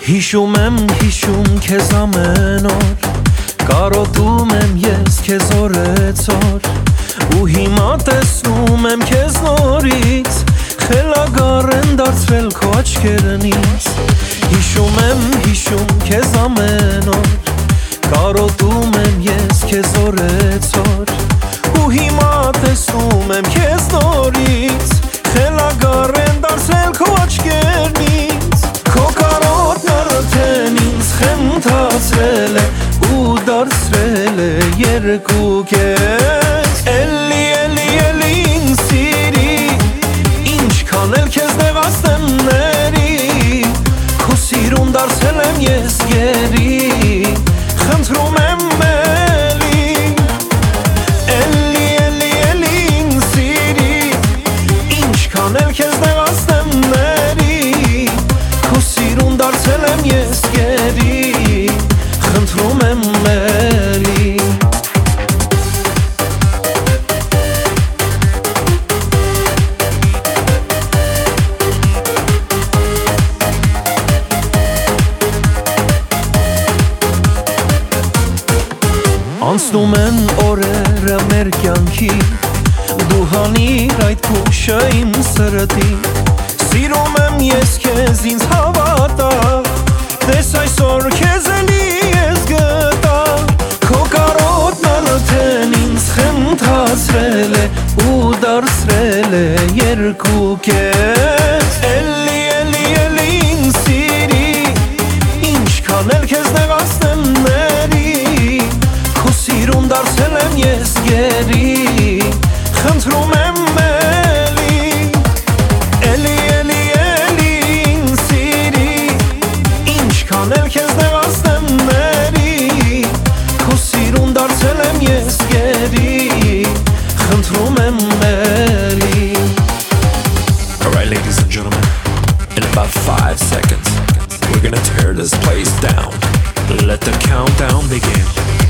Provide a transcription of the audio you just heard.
Հիշում քեզ ամեն օր, կարոտում եմ ես քեզ օրեցօր, ու հիմա տեսնում եմ քեզ նորից, խելագար են դարձրել քո աչքերն ինձ։ Հիշում քեզ ամեն օր, կարոտում եմ ես քեզ օրեցօր, ու հիմա տեսնում եմ քեզ նորից, խելագար են դարձրել քո աչքերն ինձ։ Քո կարոտն արդեն ինձ խենթացրել է ու դարձրել է երկու կես։ Էլի ինձ սիրի, ինչքան էլ քեզ նեղացնեմ ների, քո սիրուն դարձել եմ ես գերի, խնդրում եմ էլի։ Էլի ինձ սիրի, ինչքան էլ քեզ նեղացնեմ ների, քո սիրուն դարձել եմ ես գերի, խնդրում եմ էլի։ Անցնում են օրերը մեր կյանքի, դու հանիր այդ քուշը իմ սրտի, սիրում եմ ես քեզ ինձ հավատա, դես այսօր քեզ էլի ես գտա, քո կարոտն արդեն ինձ խենթացրել է ու դարձրել է երկու կես։ Էլի ինձ սիրի, ինչքան էլ քեզ նեղացնեմ ների, քո սիրուն դարձել եմ ես գերի, խնդրում եմ էլի։ Էլի ինձ սիրի, ինչքան էլ քեզ նեղացնեմ ների, քո սիրուն դարձել եմ ես գերի, խնդրում եմ էլի։ Alright, ladies and gentlemen, in about 5 seconds, we're gonna tear this place down. Let the countdown begin.